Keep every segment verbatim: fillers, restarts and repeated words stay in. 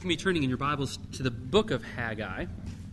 can be turning in your Bibles to the book of Haggai.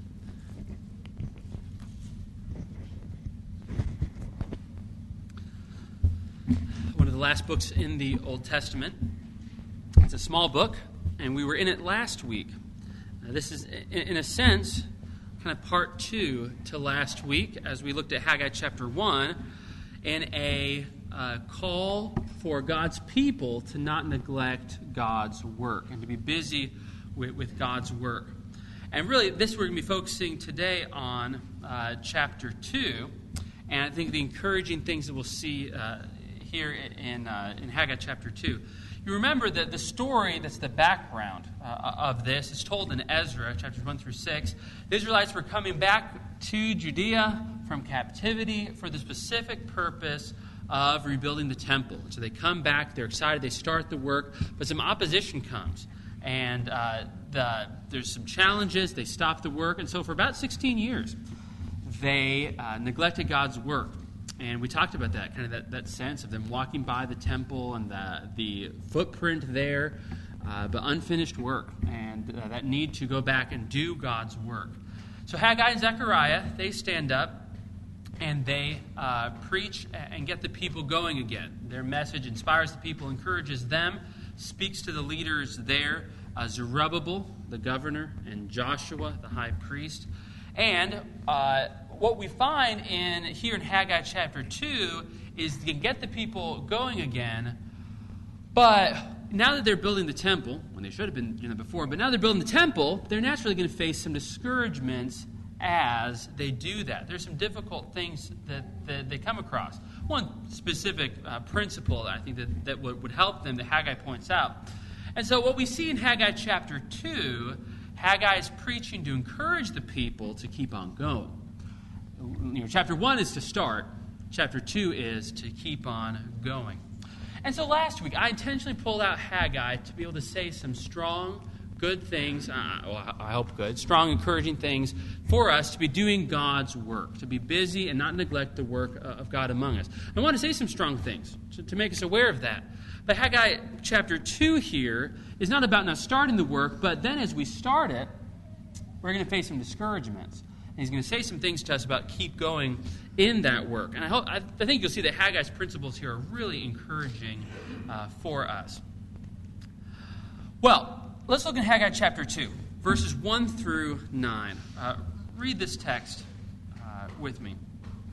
One of the last books in the Old Testament. It's a small book, and we were in it last week. Uh, this is, in, in a sense, kind of part two to last week as we looked at Haggai chapter one and a uh, call for God's people to not neglect God's work and to be busy with, with God's work. And really, this we're going to be focusing today on uh, chapter two, and I think the encouraging things that we'll see uh, here in, uh, in Haggai chapter two. You remember that the story that's the background uh, of this is told in Ezra, chapters one through six. The Israelites were coming back to Judea from captivity for the specific purpose of rebuilding the temple. So they come back, they're excited, they start the work, but some opposition comes. And uh, the, there's some challenges, they stop the work. And so for about sixteen years, they uh, neglected God's work. And we talked about that, kind of that, that sense of them walking by the temple and the, the footprint there, uh, but unfinished work, and uh, that need to go back and do God's work. So Haggai and Zechariah, they stand up and they uh, preach and get the people going again. Their message inspires the people, encourages them, speaks to the leaders there, uh, Zerubbabel, the governor, and Joshua, the high priest. And uh, what we find in here in Haggai chapter two is to get the people going again, but now that they're building the temple, when they should have been doing that before, but now they're building the temple, they're naturally going to face some discouragements as they do that. There's some difficult things that, that they come across. One specific uh, principle that I think that, that would, would help them that Haggai points out. And so what we see in Haggai chapter two, Haggai is preaching to encourage the people to keep on going. You know, chapter one is to start. Chapter two is to keep on going. And so last week, I intentionally pulled out Haggai to be able to say some strong, good things, uh, well, I hope good, strong, encouraging things for us to be doing God's work, to be busy and not neglect the work of God among us. I want to say some strong things to, to make us aware of that. But Haggai chapter two here is not about not starting the work, but then as we start it, we're going to face some discouragements. And he's going to say some things to us about keep going in that work. And I, hope, I, I think you'll see that Haggai's principles here are really encouraging uh, for us. Well, let's look at Haggai chapter two, verses one through nine. Uh, read this text uh, with me.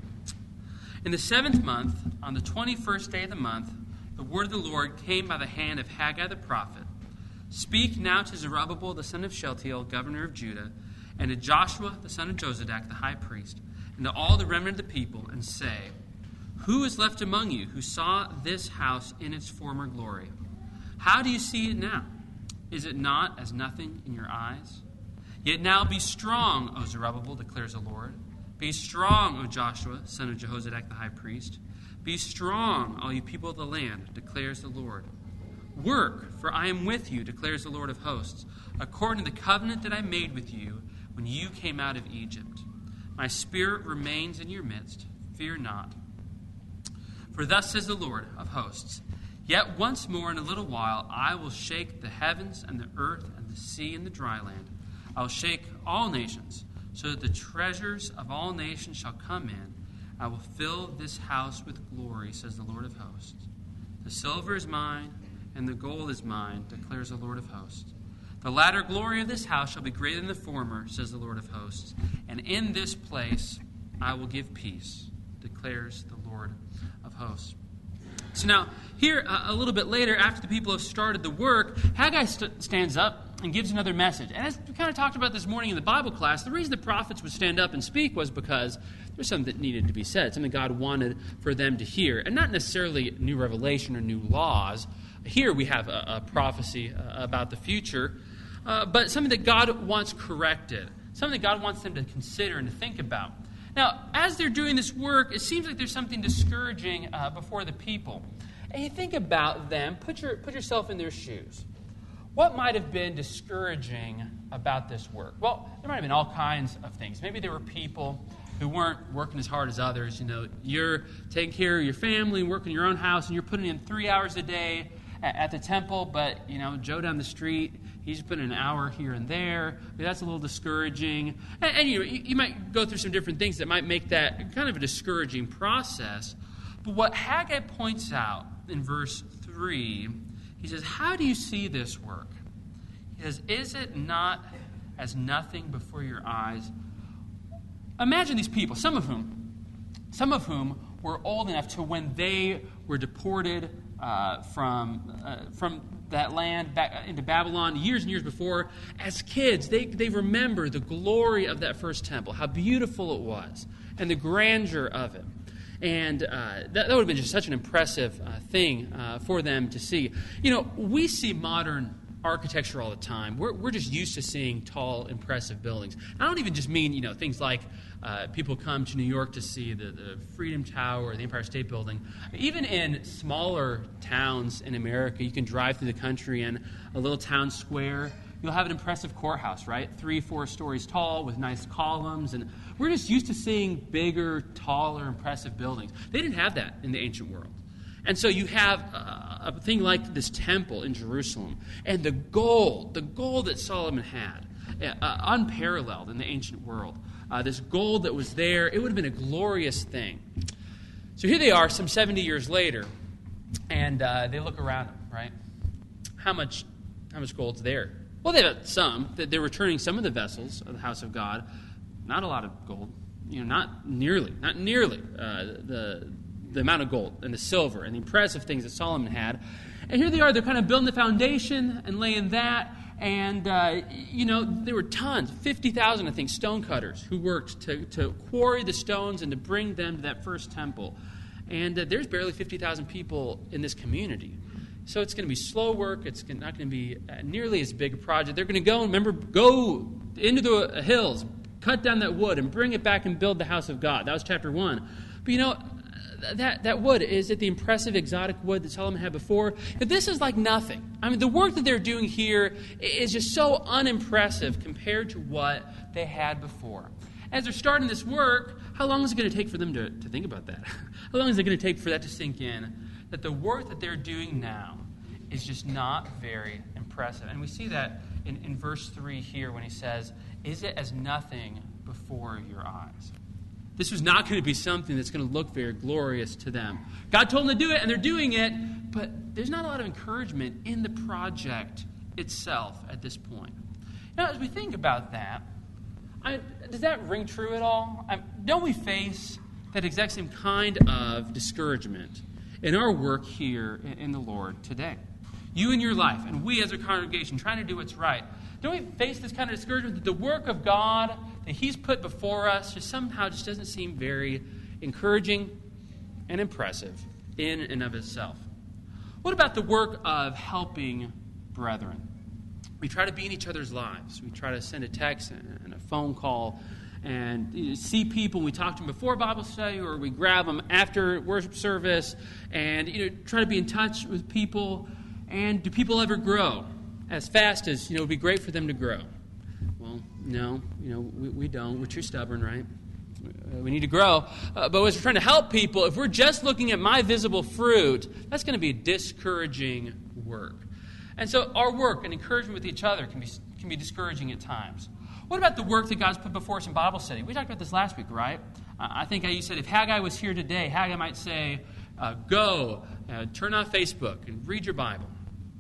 In the seventh month, on the twenty-first day of the month, the word of the Lord came by the hand of Haggai the prophet. Speak now to Zerubbabel the son of Shealtiel, governor of Judah, and to Joshua the son of Jozadak, the high priest, and to all the remnant of the people, and say, Who is left among you who saw this house in its former glory? How do you see it now? Is it not as nothing in your eyes? Yet now be strong, O Zerubbabel, declares the Lord. Be strong, O Joshua, son of Jehozadak the high priest. Be strong, all you people of the land, declares the Lord. Work, for I am with you, declares the Lord of hosts, according to the covenant that I made with you when you came out of Egypt. My spirit remains in your midst. Fear not. For thus says the Lord of hosts, Yet once more in a little while I will shake the heavens and the earth and the sea and the dry land. I will shake all nations, so that the treasures of all nations shall come in. I will fill this house with glory, says the Lord of hosts. The silver is mine, and the gold is mine, declares the Lord of hosts. The latter glory of this house shall be greater than the former, says the Lord of hosts. And in this place I will give peace, declares the Lord of hosts. So now, here, uh, a little bit later, after the people have started the work, Haggai st- stands up and gives another message. And as we kind of talked about this morning in the Bible class, the reason the prophets would stand up and speak was because there's something that needed to be said, something God wanted for them to hear. And not necessarily new revelation or new laws. Here we have a, a prophecy uh, about the future, uh, but something that God wants corrected, something that God wants them to consider and to think about. Now, as they're doing this work, it seems like there's something discouraging uh, before the people. And you think about them, put your put yourself in their shoes. What might have been discouraging about this work? Well, there might have been all kinds of things. Maybe there were people who weren't working as hard as others. You know, you're taking care of your family and working in your own house, and you're putting in three hours a day at, at the temple, but, you know, Joe down the street, He's putting an hour here and there. That's a little discouraging. And, and you know, you, you might go through some different things that might make that kind of a discouraging process. But what Haggai points out in verse three, he says, how do you see this work? He says, is it not as nothing before your eyes? Imagine these people, some of whom, some of whom were old enough to when they were deported uh, from uh, from that land back into Babylon years and years before. As kids, they, they remember the glory of that first temple, how beautiful it was, and the grandeur of it. And uh, that, that would have been just such an impressive uh, thing uh, for them to see. You know, we see modern architecture all the time. We're, we're just used to seeing tall, impressive buildings. I don't even just mean, you know, things like uh, people come to New York to see the, the Freedom Tower or the Empire State Building. Even in smaller towns in America, you can drive through the country and a little town square, you'll have an impressive courthouse, right? Three, four stories tall with nice columns. And we're just used to seeing bigger, taller, impressive buildings. They didn't have that in the ancient world. And so you have a, a thing like this temple in Jerusalem. And the gold, the gold that Solomon had, uh, unparalleled in the ancient world. Uh, this gold that was there, it would have been a glorious thing. So here they are some seventy years later, and uh, they look around them, right? How much, how much gold's there? Well, they have some. They're returning some of the vessels of the house of God. Not a lot of gold. You know, not nearly, not nearly uh, the the amount of gold and the silver and the impressive things that Solomon had. And here they are. They're kind of building the foundation and laying that. And, uh, you know, there were tons, fifty thousand, I think, stonecutters who worked to, to quarry the stones and to bring them to that first temple. And uh, there's barely fifty thousand people in this community. So it's going to be slow work. It's not going to be nearly as big a project. They're going to go, remember, go into the hills, cut down that wood, and bring it back and build the house of God. That was chapter one. But, you know, that, that wood, is it the impressive exotic wood that Solomon had before? But this is like nothing. I mean, the work that they're doing here is just so unimpressive compared to what they had before. As they're starting this work, how long is it going to take for them to, to think about that? How long is it going to take for that to sink in? That the work that they're doing now is just not very impressive. And we see that in, in verse three here when he says, is it as nothing before your eyes? This was not going to be something that's going to look very glorious to them. God told them to do it, and they're doing it, but there's not a lot of encouragement in the project itself at this point. Now, as we think about that, I, does that ring true at all? I, don't we face that exact same kind of discouragement in our work here in the Lord today? You in your life, and we as a congregation trying to do what's right. Don't we face this kind of discouragement that the work of God that He's put before us just somehow just doesn't seem very encouraging and impressive in and of itself? What about the work of helping brethren? We try to be in each other's lives. We try to send a text and a phone call and you know, see people. We talk to them before Bible study, or we grab them after worship service, and you know, try to be in touch with people. And do people ever grow as fast as, you know, it would be great for them to grow? Well, no, you know, we, we don't. We're too stubborn, right? We need to grow. Uh, but as we're trying to help people, if we're just looking at my visible fruit, that's going to be discouraging work. And so our work and encouragement with each other can be can be discouraging at times. What about the work that God's put before us in Bible study? We talked about this last week, right? Uh, I think you said if Haggai was here today, Haggai might say, uh, go, uh, turn off Facebook and read your Bible.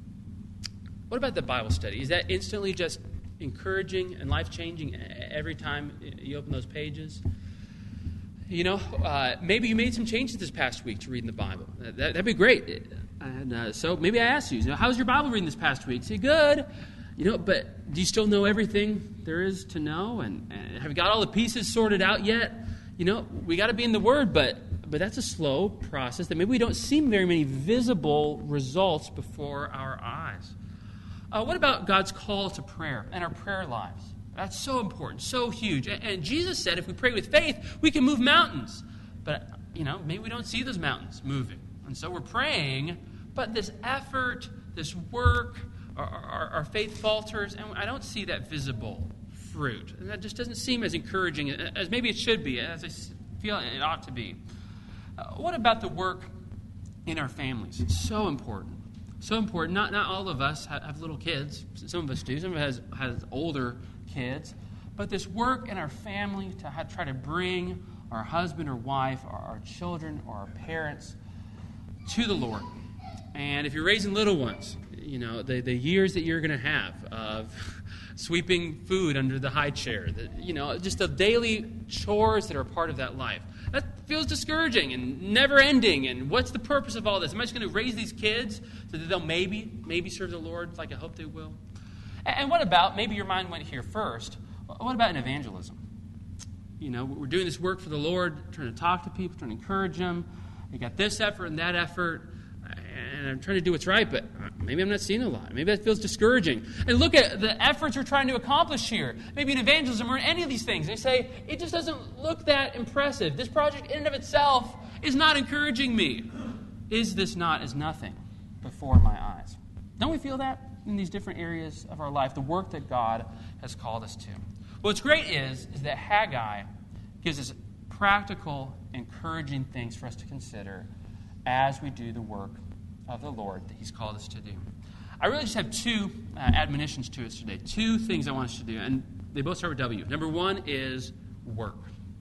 What about the Bible study? Is that instantly just encouraging and life-changing every time you open those pages? You know, uh, maybe you made some changes this past week to reading the Bible. That, that'd be great. And uh, so maybe I asked you, you know, how's your Bible reading this past week? Say, good. You know, but do you still know everything there is to know? And, and have you got all the pieces sorted out yet? You know, we got to be in the Word, but but that's a slow process that maybe we don't see very many visible results before our eyes. Uh, what about God's call to prayer and our prayer lives? That's so important, so huge. And, and Jesus said if we pray with faith, we can move mountains. But, you know, maybe we don't see those mountains moving. And so we're praying, but this effort, this work, our, our, our faith falters, and I don't see that visible fruit. And that just doesn't seem as encouraging as maybe it should be, as I feel it ought to be. Uh, what about the work in our families? It's so important. So important. Not not all of us have, have little kids. Some of us do. Some of us has, has older kids. But this work in our family to have, try to bring our husband or wife or our children or our parents to the Lord. And if you're raising little ones, you know, the, the years that you're going to have of sweeping food under the high chair, the, you know, just the daily chores that are part of that life. That feels discouraging and never-ending. And what's the purpose of all this? Am I just going to raise these kids so that they'll maybe, maybe serve the Lord like I hope they will? And what about, maybe your mind went here first, what about an evangelism? You know, we're doing this work for the Lord, trying to talk to people, trying to encourage them. You got this effort and that effort, and I'm trying to do what's right, but maybe I'm not seeing a lot. Maybe that feels discouraging. And look at the efforts we're trying to accomplish here. Maybe in evangelism or in any of these things. They say, it just doesn't look that impressive. This project in and of itself is not encouraging me. Is this not as nothing before my eyes? Don't we feel that in these different areas of our life, the work that God has called us to? What's great is, is that Haggai gives us practical, encouraging things for us to consider as we do the work of the Lord that He's called us to do. I really just have two uh, admonitions to us today, two things I want us to do, and they both start with W. Number one is work.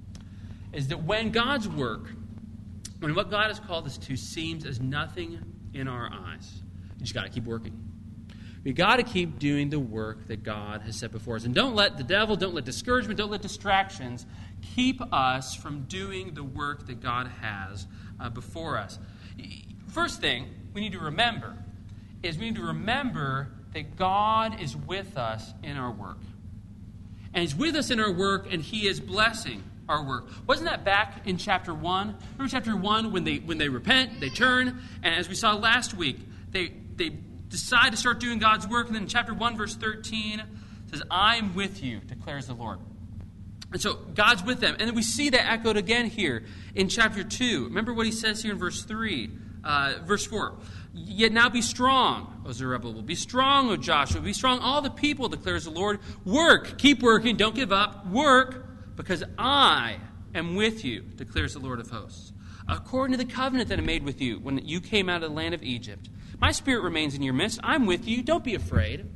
Is that when God's work, when what God has called us to seems as nothing in our eyes, you just got to keep working. We got to keep doing the work that God has set before us. And don't let the devil, don't let discouragement, don't let distractions keep us from doing the work that God has uh, before us. First thing we need to remember is we need to remember that God is with us in our work. And He's with us in our work, and He is blessing our work. Wasn't that back in chapter one? Remember chapter one when they when they repent, they turn, and as we saw last week, they they decide to start doing God's work. And then in chapter one, verse thirteen, it says, I'm with you, declares the Lord. And so God's with them. And then we see that echoed again here in chapter two. Remember what He says here in verse three, uh, verse four. Yet now be strong, O Zerubbabel. Be strong, O Joshua. Be strong, all the people, declares the Lord. Work, keep working, don't give up. Work, because I am with you, declares the Lord of hosts. According to the covenant that I made with you when you came out of the land of Egypt. My spirit remains in your midst. I'm with you. Don't be afraid.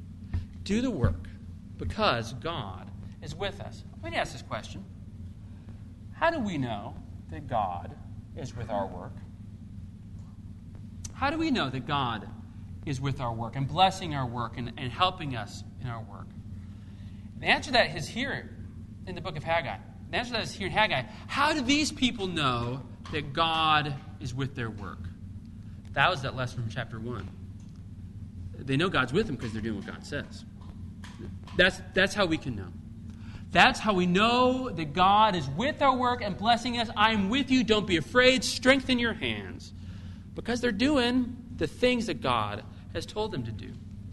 Do the work, because God is with us. Let me ask this question. How do we know that God is with our work? How do we know that God is with our work and blessing our work and, and helping us in our work? The answer to that is here in the book of Haggai. The answer to that is here in Haggai. How do these people know that God is with their work? That was that lesson from chapter one. They know God's with them because they're doing what God says. That's, that's how we can know. That's how we know that God is with our work and blessing us. I am with you. Don't be afraid. Strengthen your hands. Because they're doing the things that God has told them to do.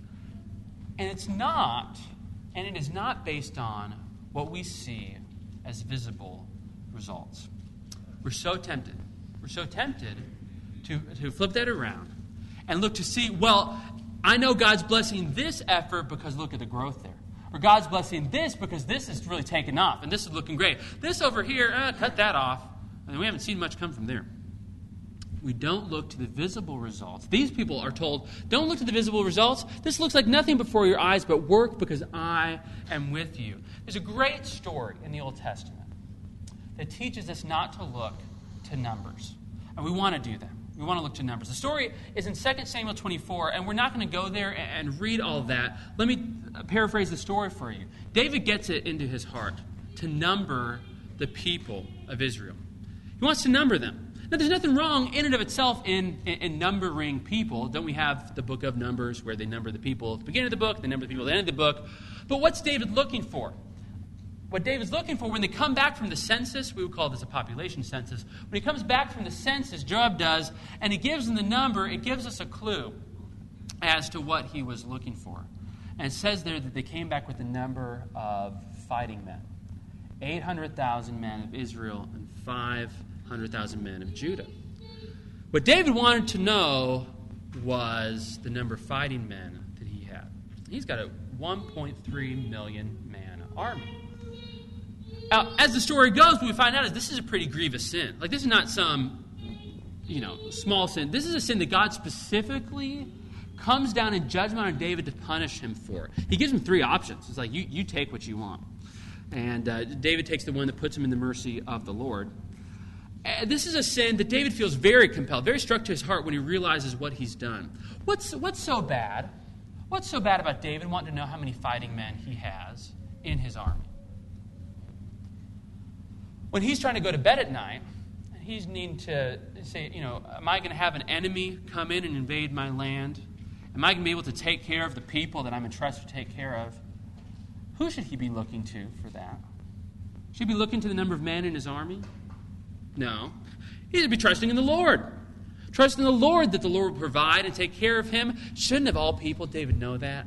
And it's not, and it is not based on what we see as visible results. We're so tempted. We're so tempted to, to flip that around and look to see, well, I know God's blessing this effort because look at the growth there. Or God's blessing this because this is really taking off and this is looking great. This over here, uh, cut that off. And we haven't seen much come from there. We don't look to the visible results. These people are told, don't look to the visible results. This looks like nothing before your eyes, but work because I am with you. There's a great story in the Old Testament that teaches us not to look to numbers. And we want to do that. We want to look to numbers. The story is in Second Samuel twenty-four, and we're not going to go there and read all of that. Let me paraphrase the story for you. David gets it into his heart to number the people of Israel. He wants to number them. Now, there's nothing wrong in and of itself in, in, in numbering people. Don't we have the book of Numbers where they number the people at the beginning of the book, they number the people at the end of the book? But what's David looking for? What David's looking for when they come back from the census, we would call this a population census. When he comes back from the census, Joab does, and he gives them the number, it gives us a clue as to what he was looking for. And it says there that they came back with the number of fighting men. eight hundred thousand men of Israel and five hundred thousand men of Judah. What David wanted to know was the number of fighting men that he had. He's got a one point three million man army. Now, as the story goes, what we find out is this is a pretty grievous sin. Like, this is not some, you know, small sin. This is a sin that God specifically comes down in judgment on David to punish him for it. He gives him three options. It's like, you, you take what you want. And uh, David takes the one that puts him in the mercy of the Lord. Uh, this is a sin that David feels very compelled, very struck to his heart when he realizes what he's done. What's, what's so bad? What's so bad about David wanting to know how many fighting men he has in his army? When he's trying to go to bed at night, he's needing to say, you know, am I going to have an enemy come in and invade my land? Am I going to be able to take care of the people that I'm entrusted to take care of? Who should he be looking to for that? Should he be looking to the number of men in his army? No. He should be trusting in the Lord. Trusting in the Lord that the Lord will provide and take care of him. Shouldn't of all people David know that?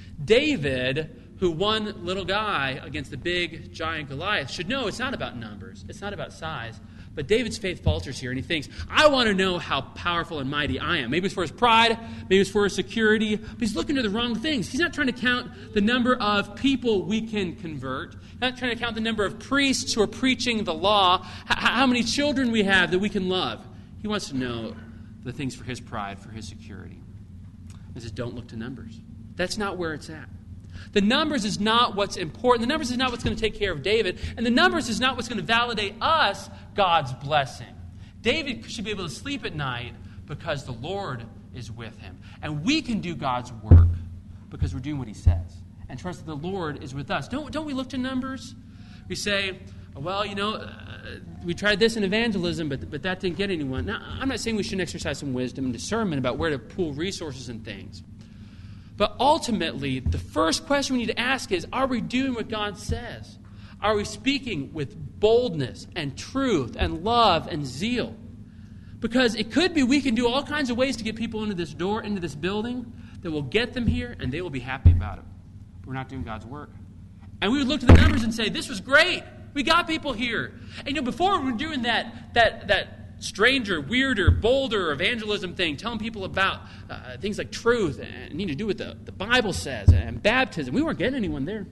David, who one little guy against the big giant Goliath, should know it's not about numbers. It's not about size. But David's faith falters here, and he thinks, I want to know how powerful and mighty I am. Maybe it's for his pride, maybe it's for his security, but he's looking to the wrong things. He's not trying to count the number of people we can convert. He's not trying to count the number of priests who are preaching the law, how many children we have that we can love. He wants to know the things for his pride, for his security. He says, don't look to numbers. That's not where it's at. The numbers is not what's important. The numbers is not what's going to take care of David. And the numbers is not what's going to validate us God's blessing. David should be able to sleep at night because the Lord is with him. And we can do God's work because we're doing what he says. And trust that the Lord is with us. Don't, don't we look to numbers? We say, well, you know, uh, we tried this in evangelism, but, but that didn't get anyone. Now, I'm not saying we shouldn't exercise some wisdom and discernment about where to pool resources and things. But ultimately, the first question we need to ask is, are we doing what God says? Are we speaking with boldness and truth and love and zeal? Because it could be we can do all kinds of ways to get people into this door, into this building, that will get them here, and they will be happy about it. But we're not doing God's work. And we would look at the numbers and say, this was great. We got people here. And you know, before we were doing that, that, that, stranger, weirder, bolder evangelism thing, telling people about uh, things like truth and need to do what the, the Bible says and baptism. We weren't getting anyone there.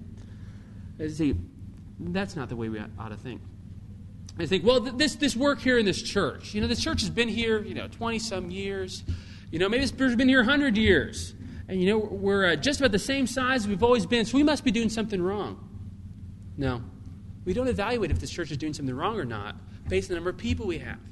See, that's not the way we ought to think. I think, well, th- this this work here in this church, you know, this church has been here, you know, twenty-some years. You know, maybe this church has been here one hundred years. And, you know, we're uh, just about the same size we've always been, so we must be doing something wrong. No. We don't evaluate if this church is doing something wrong or not based on the number of people we have.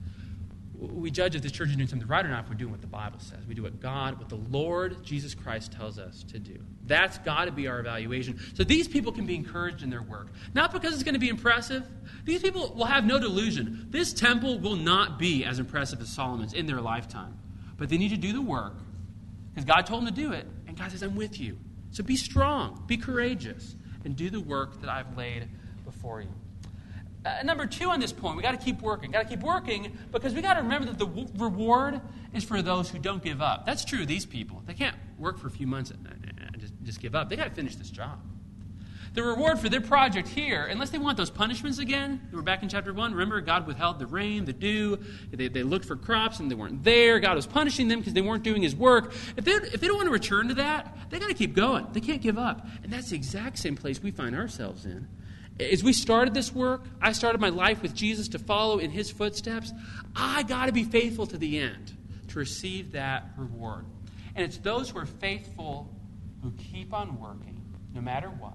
We judge if the church is doing something right or not if we're doing what the Bible says. We do what God, what the Lord Jesus Christ tells us to do. That's got to be our evaluation. So these people can be encouraged in their work. Not because it's going to be impressive. These people will have no delusion. This temple will not be as impressive as Solomon's in their lifetime. But they need to do the work because God told them to do it. And God says, I'm with you. So be strong, be courageous, and do the work that I've laid before you. Uh, number two on this point, we got to keep working. Got to keep working because we got to remember that the w- reward is for those who don't give up. That's true of these people. They can't work for a few months and, and just, just give up. They got to finish this job. The reward for their project here, unless they want those punishments again, we're back in chapter one. Remember, God withheld the rain, the dew. They, they looked for crops and they weren't there. God was punishing them because they weren't doing his work. If they, if they don't want to return to that, they got to keep going. They can't give up. And that's the exact same place we find ourselves in. As we started this work, I started my life with Jesus to follow in his footsteps. I got to be faithful to the end to receive that reward. And it's those who are faithful who keep on working, no matter what.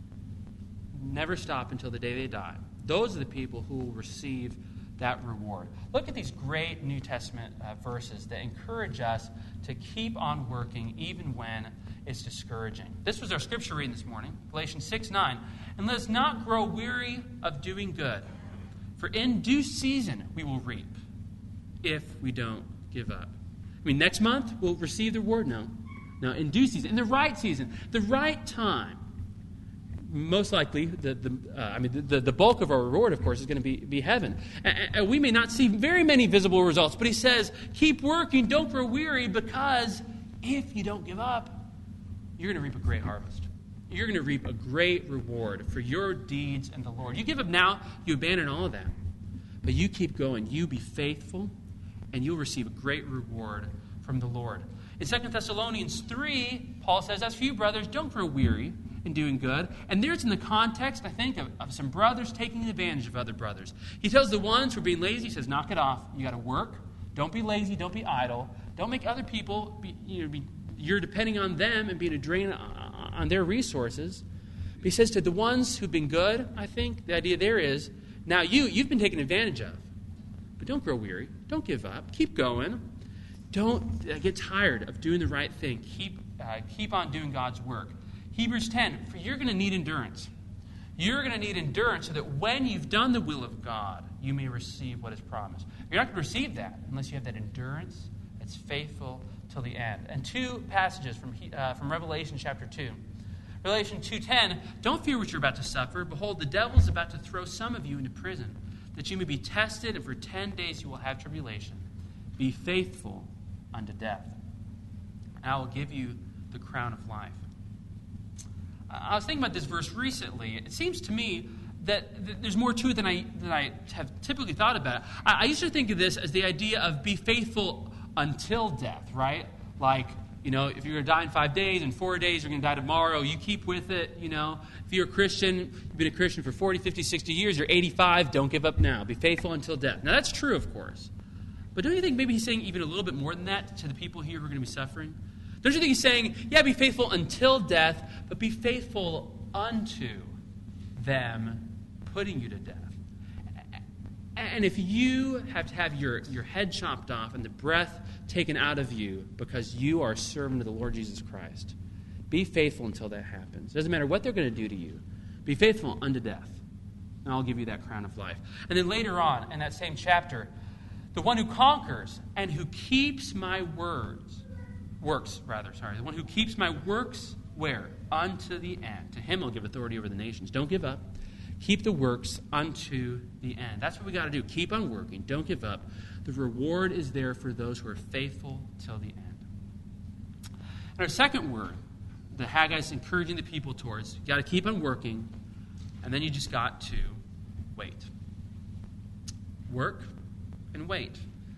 Never stop until the day they die. Those are the people who will receive that reward. Look at these great New Testament uh, verses that encourage us to keep on working even when it's discouraging. This was our scripture reading this morning, Galatians six nine. And let us not grow weary of doing good, for in due season we will reap if we don't give up. I mean, next month we'll receive the reward? No. No, in due season, in the right season, the right time. Most likely, the the uh, I mean, the, the bulk of our reward, of course, is going to be, be heaven. And, and we may not see very many visible results, but he says, keep working, don't grow weary, because if you don't give up, you're going to reap a great harvest. You're going to reap a great reward for your deeds and the Lord. You give up now, you abandon all of that. But you keep going. You be faithful, and you'll receive a great reward from the Lord. In Second Thessalonians three, Paul says, as for you, brothers, don't grow weary in doing good. And there's in the context, I think, of, of some brothers taking advantage of other brothers. He tells the ones who are being lazy, he says, knock it off. You got to work. Don't be lazy. Don't be idle. Don't make other people, be, you know, be, you're depending on them and being a drain on, on their resources. But he says to the ones who've been good, I think, the idea there is, now you, you've been taken advantage of. But don't grow weary. Don't give up. Keep going. Don't uh, get tired of doing the right thing. Keep, uh, keep on doing God's work. Hebrews ten, for you're going to need endurance. You're going to need endurance so that when you've done the will of God, you may receive what is promised. You're not going to receive that unless you have that endurance that's faithful till the end. And two passages from, uh, from Revelation chapter two. Revelation two ten, don't fear what you're about to suffer. Behold, the devil is about to throw some of you into prison, that you may be tested, and for ten days you will have tribulation. Be faithful unto death, and I will give you the crown of life. I was thinking about this verse recently. It seems to me that there's more to it than I than I have typically thought about it. I, I used to think of this as the idea of be faithful until death, right? Like, you know, if you're going to die in five days, in four days, you're going to die tomorrow, you keep with it, you know. If you're a Christian, you've been a Christian for forty, fifty, sixty years, you're eighty-five, don't give up now. Be faithful until death. Now, that's true, of course. But don't you think maybe he's saying even a little bit more than that to the people here who are going to be suffering? Don't you think he's saying, yeah, be faithful until death, but be faithful unto them putting you to death? And if you have to have your, your head chopped off and the breath taken out of you because you are a servant of the Lord Jesus Christ, be faithful until that happens. It doesn't matter what they're going to do to you. Be faithful unto death, and I'll give you that crown of life. And then later on in that same chapter, the one who conquers and who keeps my words, works rather, sorry, the one who keeps my works where? Unto the end. To him I'll give authority over the nations. Don't give up. Keep the works unto the end. That's what we got to do. Keep on working. Don't give up. The reward is there for those who are faithful till the end. And our second word that Haggai is encouraging the people towards, you got to keep on working, and then you just got to wait. Work and wait.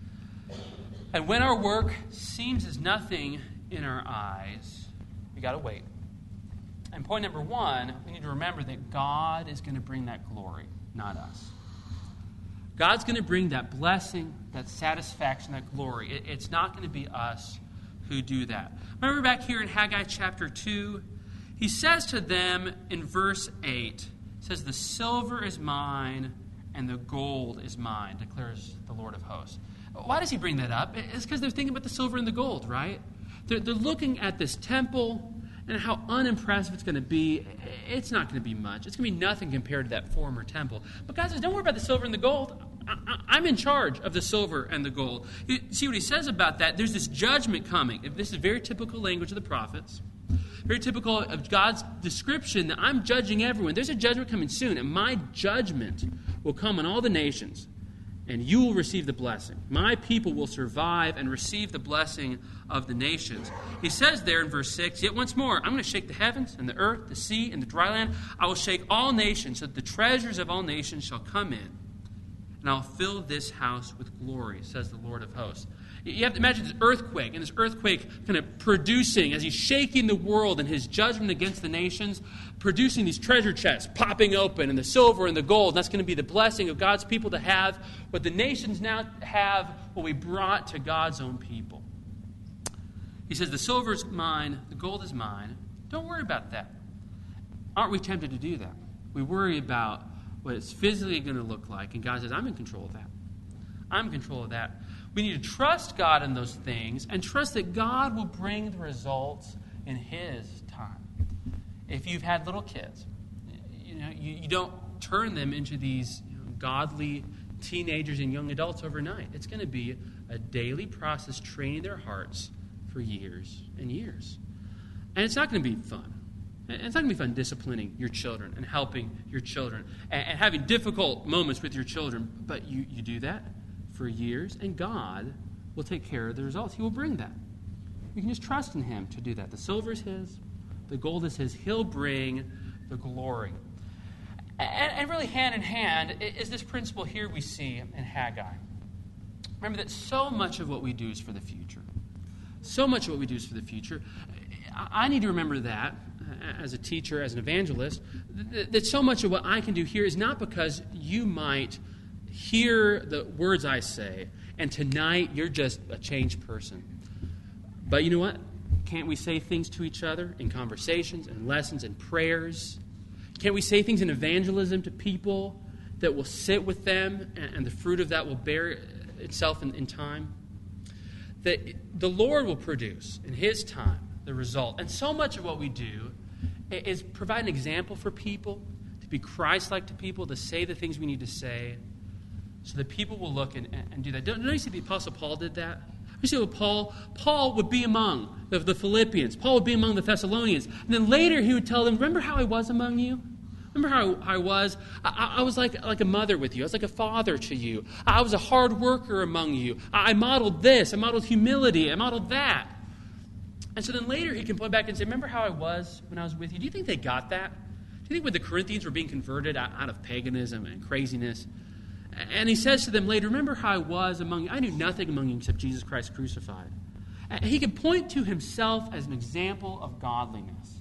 And when our work seems as nothing in our eyes, we got to wait. And point number one, we need to remember that God is going to bring that glory, not us. God's going to bring that blessing, that satisfaction, that glory. It, it's not going to be us who do that. Remember back here in Haggai chapter two, he says to them in verse eight, he says, the silver is mine and the gold is mine, declares the Lord of hosts. Why does he bring that up? It's because they're thinking about the silver and the gold, right? They're, they're looking at this temple and how unimpressive it's going to be. It's not going to be much. It's going to be nothing compared to that former temple. But God says, don't worry about the silver and the gold. I, I, I'm in charge of the silver and the gold. You see what he says about that? There's this judgment coming. This is very typical language of the prophets. Very typical of God's description that I'm judging everyone. There's a judgment coming soon, and my judgment will come on all the nations, and you will receive the blessing. My people will survive and receive the blessing of the nations. He says there in verse six, yet once more, I'm going to shake the heavens and the earth, the sea, and the dry land. I will shake all nations, so that the treasures of all nations shall come in, and I'll fill this house with glory, says the Lord of hosts. You have to imagine this earthquake, and this earthquake kind of producing, as he's shaking the world and his judgment against the nations, producing these treasure chests, popping open, and the silver and the gold. That's going to be the blessing of God's people to have what the nations now have, what we brought to God's own people. He says, the silver is mine, the gold is mine. Don't worry about that. Aren't we tempted to do that? We worry about what it's physically going to look like, and God says, I'm in control of that. I'm in control of that. We need to trust God in those things and trust that God will bring the results in His time. If you've had little kids, you know, you, you don't turn them into these you know, godly teenagers and young adults overnight. It's going to be a daily process training their hearts for years and years. And it's not going to be fun. It's not going to be fun disciplining your children and helping your children and, and having difficult moments with your children. But you, you do that for years, and God will take care of the results. He will bring that. You can just trust in Him to do that. The silver is His. The gold is His. He'll bring the glory. And, and really hand in hand is this principle here we see in Haggai. Remember that so much of what we do is for the future. So much of what we do is for the future. I need to remember that as a teacher, as an evangelist, that so much of what I can do here is not because you might hear the words I say, and tonight you're just a changed person. But you know what? Can't we say things to each other in conversations and lessons and prayers? Can't we say things in evangelism to people that will sit with them and, and the fruit of that will bear itself in, in time? That the Lord will produce in His time the result. And so much of what we do is provide an example for people, to be Christ-like to people, to say the things we need to say, so that people will look and, and do that. Don't, don't you see the Apostle Paul did that? You see what Paul, Paul would be among the, the Philippians. Paul would be among the Thessalonians. And then later he would tell them, remember how I was among you? Remember how, how I was? I, I was like, like a mother with you. I was like a father to you. I was a hard worker among you. I, I modeled this. I modeled humility. I modeled that. And so then later he can point back and say, remember how I was when I was with you? Do you think they got that? Do you think when the Corinthians were being converted out, out of paganism and craziness? And he says to them later, remember how I was among you? I knew nothing among you except Jesus Christ crucified. And he could point to himself as an example of godliness.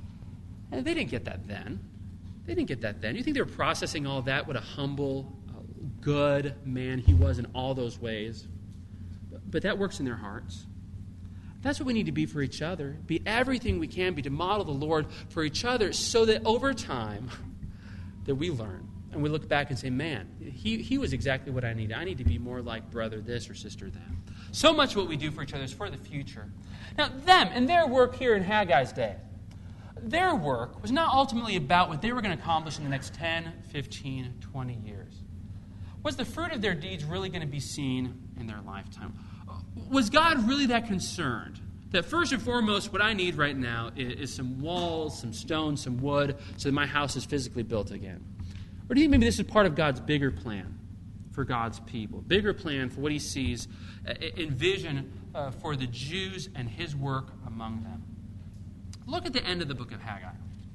And they didn't get that then. They didn't get that then. You think they were processing all that? What a humble, uh, good man he was in all those ways. But, but that works in their hearts. That's what we need to be for each other. Be everything we can be to model the Lord for each other so that over time that we learn. And we look back and say, man, he, he was exactly what I need. I need to be more like brother this or sister that. So much of what we do for each other is for the future. Now, them and their work here in Haggai's day, their work was not ultimately about what they were going to accomplish in the next ten, fifteen, twenty years. Was the fruit of their deeds really going to be seen in their lifetime? Was God really that concerned that first and foremost what I need right now is, is some walls, some stones, some wood, so that my house is physically built again? Or do you think maybe this is part of God's bigger plan for God's people? Bigger plan for what He sees uh, in vision uh, for the Jews and His work among them. Look at the end of the book of Haggai.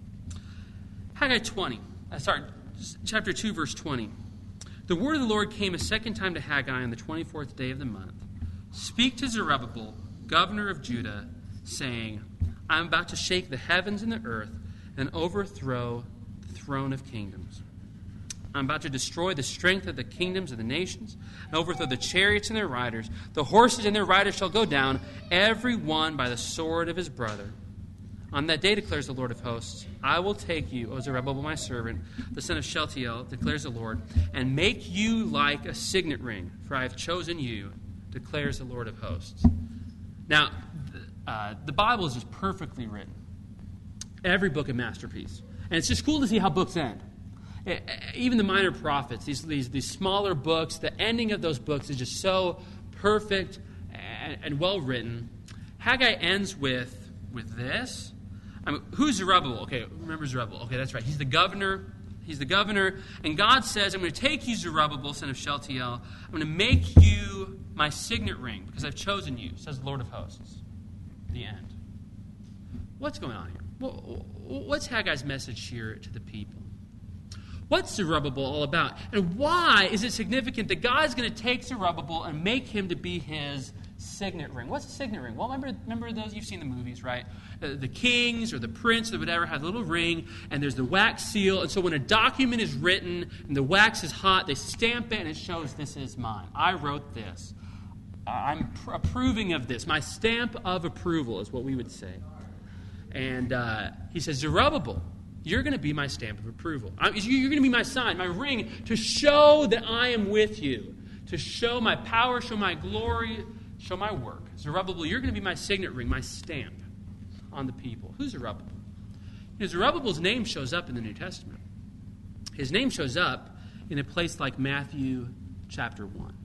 Haggai twenty. Uh, sorry, chapter two, verse twenty. The word of the Lord came a second time to Haggai on the twenty-fourth day of the month. Speak to Zerubbabel, governor of Judah, saying, I am about to shake the heavens and the earth and overthrow the throne of kingdoms. I'm about to destroy the strength of the kingdoms of the nations and overthrow the chariots and their riders. The horses and their riders shall go down, every one by the sword of his brother. On that day, declares the Lord of hosts, I will take you, O Zerubbabel, my servant, the son of Shealtiel, declares the Lord, and make you like a signet ring, for I have chosen you, declares the Lord of hosts. Now, uh, the Bible is just perfectly written. Every book a masterpiece. And it's just cool to see how books end. Even the minor prophets, these, these, these smaller books, the ending of those books is just so perfect and, and well written. Haggai ends with, with this. I mean, who's Zerubbabel? Okay, remember Zerubbabel. Okay, that's right. He's the governor. He's the governor. And God says, I'm going to take you, Zerubbabel, son of Shealtiel. I'm going to make you my signet ring because I've chosen you, says the Lord of hosts. The end. What's going on here? What's Haggai's message here to the people? What's Zerubbabel all about? And why is it significant that God's going to take Zerubbabel and make him to be his signet ring? What's a signet ring? Well, remember, remember those? You've seen the movies, right? Uh, the kings or the prince or whatever has a little ring, and there's the wax seal. And so when a document is written and the wax is hot, they stamp it and it shows this is mine. I wrote this. I'm pr- approving of this. My stamp of approval is what we would say. And uh, he says, Zerubbabel, you're going to be my stamp of approval. I'm, you're going to be my sign, my ring, to show that I am with you, to show my power, show my glory, show my work. Zerubbabel, you're going to be my signet ring, my stamp on the people. Who's Zerubbabel? You know, Zerubbabel's name shows up in the New Testament. His name shows up in a place like Matthew chapter one,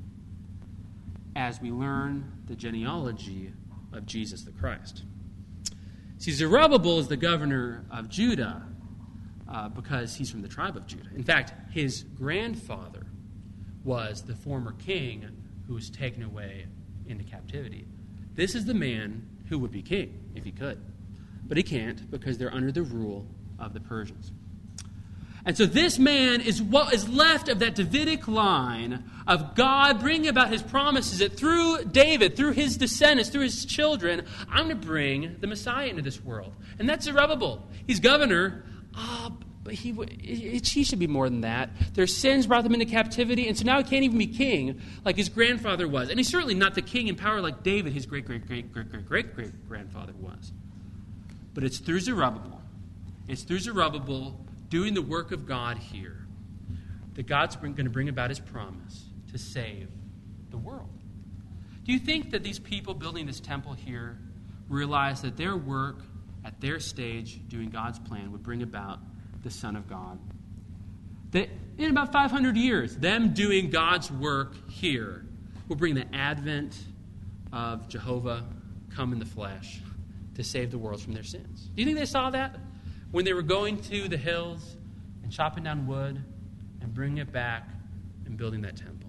as we learn the genealogy of Jesus the Christ. See, Zerubbabel is the governor of Judah, Uh, because he's from the tribe of Judah. In fact, his grandfather was the former king who was taken away into captivity. This is the man who would be king if he could. But he can't because they're under the rule of the Persians. And so this man is what is left of that Davidic line of God bringing about his promises that through David, through his descendants, through his children, I'm going to bring the Messiah into this world. And that's Zerubbabel. He's governor. Uh, But he, it, he should be more than that. Their sins brought them into captivity, and so now he can't even be king like his grandfather was. And he's certainly not the king in power like David, his great-great-great-great-great-great-grandfather was. But it's through Zerubbabel. It's through Zerubbabel doing the work of God here that God's going to bring about his promise to save the world. Do you think that these people building this temple here realize that their work at their stage doing God's plan would bring about the Son of God? That in about five hundred years, them doing God's work here will bring the advent of Jehovah come in the flesh to save the world from their sins. Do you think they saw that when they were going to the hills and chopping down wood and bringing it back and building that temple?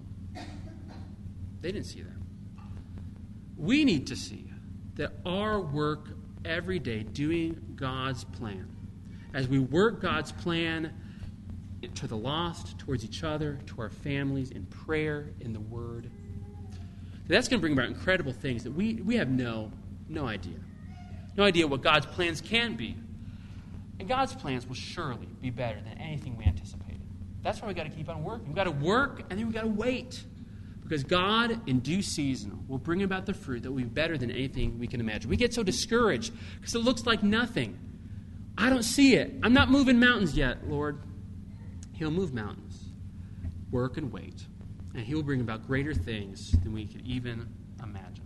They didn't see that. We need to see that our work every day doing God's plan, as we work God's plan to the lost, towards each other, to our families, in prayer, in the Word, that's going to bring about incredible things that we, we have no, no idea. No idea what God's plans can be. And God's plans will surely be better than anything we anticipated. That's why we've got to keep on working. We've got to work, and then we've got to wait. Because God, in due season, will bring about the fruit that will be better than anything we can imagine. We get so discouraged because it looks like nothing. I don't see it. I'm not moving mountains yet, Lord. He'll move mountains. Work and wait. And he will bring about greater things than we could even imagine.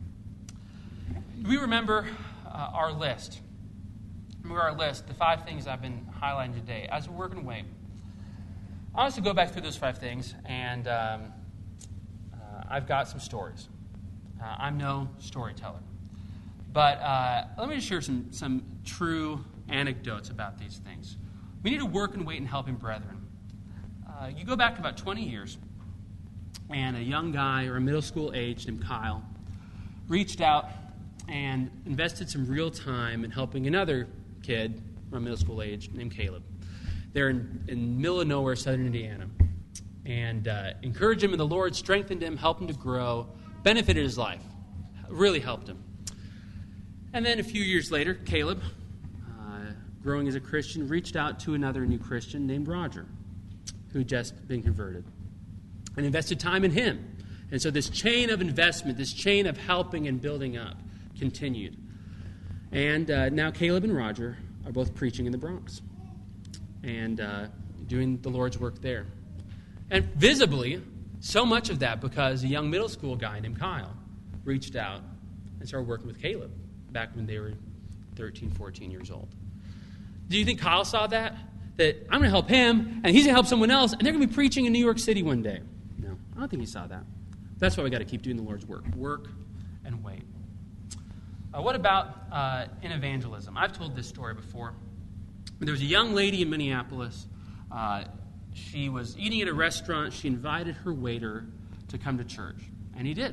Do we remember uh, our list? Remember our list, the five things I've been highlighting today. As we work and wait, I want us to go back through those five things, and um, uh, I've got some stories. Uh, I'm no storyteller. But uh, let me just share some, some true anecdotes about these things. We need to work and wait in helping brethren. Uh, you go back about twenty years, and a young guy or a middle school age named Kyle reached out and invested some real time in helping another kid from middle school age named Caleb. They're in, in middle of nowhere, southern Indiana, and uh, encouraged him in the Lord, strengthened him, helped him to grow, benefited his life, really helped him. And then a few years later, Caleb, uh, growing as a Christian, reached out to another new Christian named Roger, who had just been converted, and invested time in him. And so this chain of investment, this chain of helping and building up, continued. And uh, now Caleb and Roger are both preaching in the Bronx and uh, doing the Lord's work there. And visibly, so much of that because a young middle school guy named Kyle reached out and started working with Caleb back when they were thirteen, fourteen years old. Do you think Kyle saw that? That I'm going to help him, and he's going to help someone else, and they're going to be preaching in New York City one day? No, I don't think he saw that. That's why we got to keep doing the Lord's work. Work and wait. Uh, what about uh, in evangelism? I've told this story before. There was a young lady in Minneapolis. Uh, she was eating at a restaurant. She invited her waiter to come to church, and he did.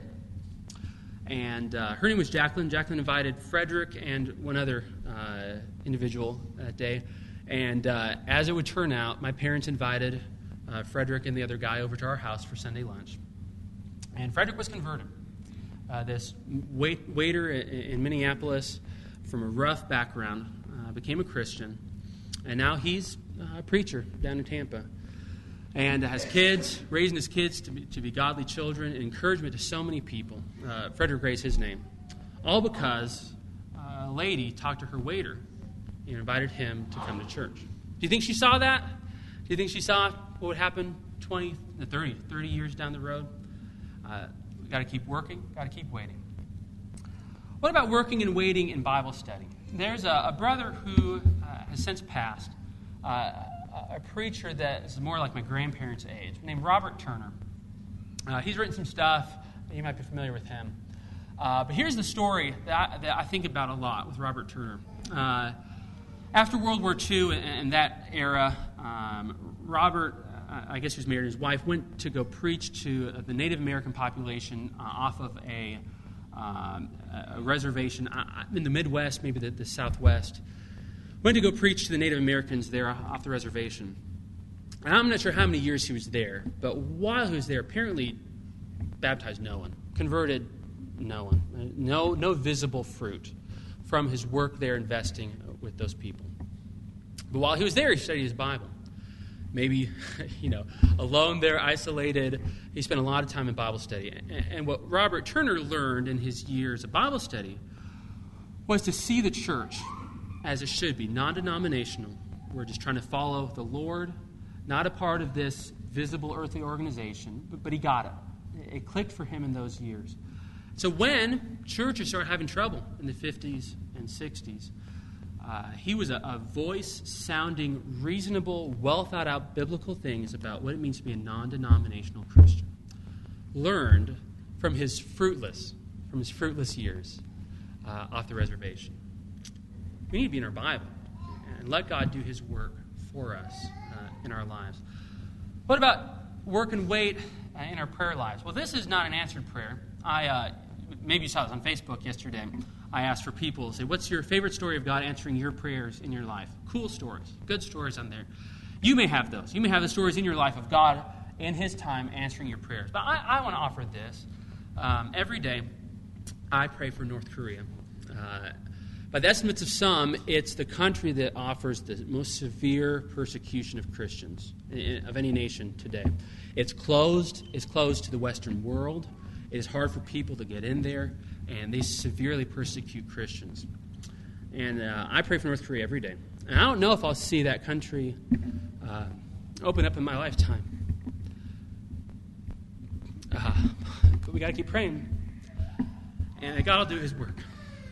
And uh, her name was Jacqueline. Jacqueline invited Frederick and one other uh, individual that day. And uh, as it would turn out, my parents invited uh, Frederick and the other guy over to our house for Sunday lunch. And Frederick was converted. Uh, this wait, waiter in, in Minneapolis from a rough background uh, became a Christian. And now he's uh, a preacher down in Tampa. And has kids, raising his kids to be, to be godly children, and encouragement to so many people. Uh, Frederick Ray's his name. All because a lady talked to her waiter and invited him to come to church. Do you think she saw that? Do you think she saw what would happen twenty, thirty, thirty years down the road? Uh, we've got to keep working, got to keep waiting. What about working and waiting in Bible study? There's a, a brother who uh, has since passed, uh, a preacher that is more like my grandparents' age, named Robert Turner. Uh, he's written some stuff. You might be familiar with him. Uh, but here's the story that I, that I think about a lot with Robert Turner. Uh, after World War Two and, and that era, um, Robert, uh, I guess he was married, and his wife went to go preach to the Native American population uh, off of a, um, a reservation in the Midwest, maybe the, the Southwest. Went to go preach to the Native Americans there off the reservation. And I'm not sure how many years he was there, but while he was there, apparently baptized no one, converted no one, no, no visible fruit from his work there investing with those people. But while he was there, he studied his Bible. maybe, you know, alone there, isolated. He spent a lot of time in Bible study. And what Robert Turner learned in his years of Bible study was to see the church as it should be, non-denominational. We're just trying to follow the Lord, not a part of this visible earthly organization, but, but he got it. It clicked for him in those years. So when churches started having trouble in the fifties and sixties, uh, he was a, a voice sounding reasonable, well-thought-out biblical things about what it means to be a non-denominational Christian. Learned from his fruitless, from his fruitless years uh, off the reservation. We need to be in our Bible and let God do his work for us uh, in our lives. What about work and wait uh, in our prayer lives? Well, this is not an answered prayer. I uh, maybe you saw this on Facebook yesterday. I asked for people to say, what's your favorite story of God answering your prayers in your life? Cool stories, good stories on there. You may have those. You may have the stories in your life of God in his time answering your prayers. But I, I want to offer this. Um, every day, I pray for North Korea. Uh, By the estimates of some, it's the country that offers the most severe persecution of Christians of any nation today. It's closed. It's closed to the Western world. It is hard for people to get in there, and they severely persecute Christians. And uh, I pray for North Korea every day. And I don't know if I'll see that country uh, open up in my lifetime. Uh, but we got to keep praying, and God will do his work.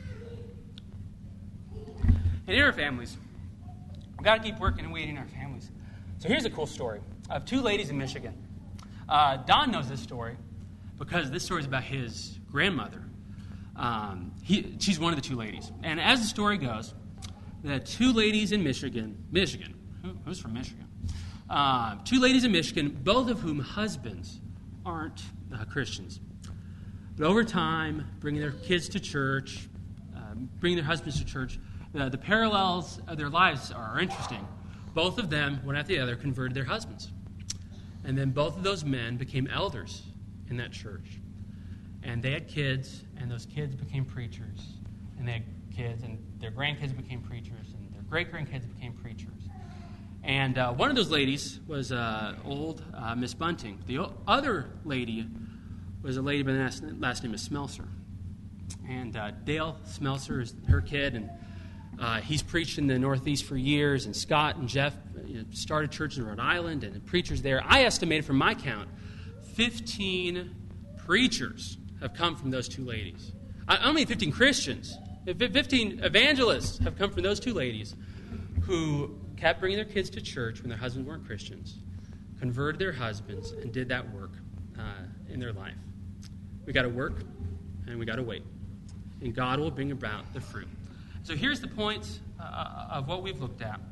And in our families, we've got to keep working and waiting in our families. So here's a cool story of two ladies in Michigan. Uh, Don knows this story because this story is about his grandmother. Um, he, she's one of the two ladies. And as the story goes, the two ladies in Michigan, Michigan, who, who's from Michigan? Uh, two ladies in Michigan, both of whom husbands aren't uh, Christians. But over time, bringing their kids to church, uh, bringing their husbands to church, The, the parallels of their lives are interesting. Both of them, one after the other, converted their husbands. And then both of those men became elders in that church. And they had kids, and those kids became preachers. And they had kids, and their grandkids became preachers, and their great-grandkids became preachers. And uh, one of those ladies was uh, old uh, Miss Bunting. The o- other lady was a lady by the last, last name of Smelser. And uh, Dale Smelser is her kid, and Uh, he's preached in the Northeast for years, and Scott and Jeff you know, started churches in Rhode Island and preachers there. I estimated from my count, fifteen preachers have come from those two ladies. I, I mean fifteen Christians. fifteen evangelists have come from those two ladies who kept bringing their kids to church when their husbands weren't Christians, converted their husbands, and did that work uh, in their life. We got to work, and we got to wait. And God will bring about the fruit. So here's the points uh, of what we've looked at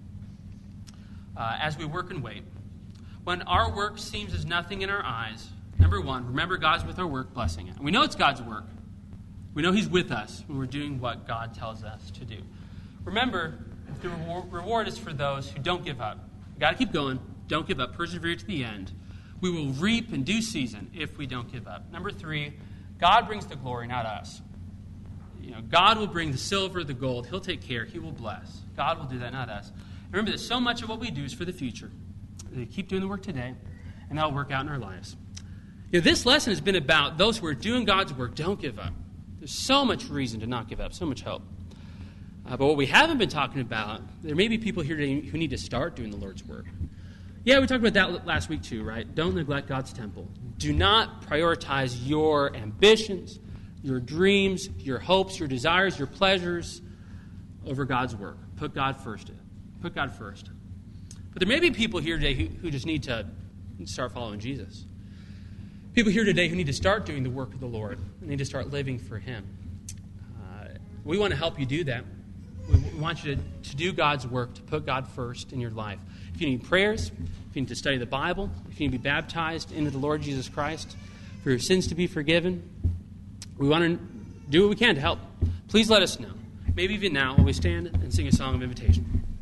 uh, as we work and wait. When our work seems as nothing in our eyes, number one, remember God's with our work, blessing it. And we know it's God's work. We know he's with us when we're doing what God tells us to do. Remember, the reward is for those who don't give up. We've got to keep going. Don't give up. Persevere to the end. We will reap in due season if we don't give up. Number three, God brings the glory, not us. You know, God will bring the silver, the gold. He'll take care. He will bless. God will do that, not us. And remember that so much of what we do is for the future. We keep doing the work today, and that'll work out in our lives. You know, this lesson has been about those who are doing God's work. Don't give up. There's so much reason to not give up, so much hope. Uh, but what we haven't been talking about, there may be people here today who need to start doing the Lord's work. Yeah, we talked about that last week too, right? Don't neglect God's temple. Do not prioritize your ambitions, your dreams, your hopes, your desires, your pleasures over God's work. Put God first. Put God first. But there may be people here today who, who just need to start following Jesus. People here today who need to start doing the work of the Lord. They need to start living for him. Uh, we want to help you do that. We want you to, to do God's work, to put God first in your life. If you need prayers, if you need to study the Bible, if you need to be baptized into the Lord Jesus Christ, for your sins to be forgiven, we want to do what we can to help. Please let us know. Maybe even now while we stand and sing a song of invitation.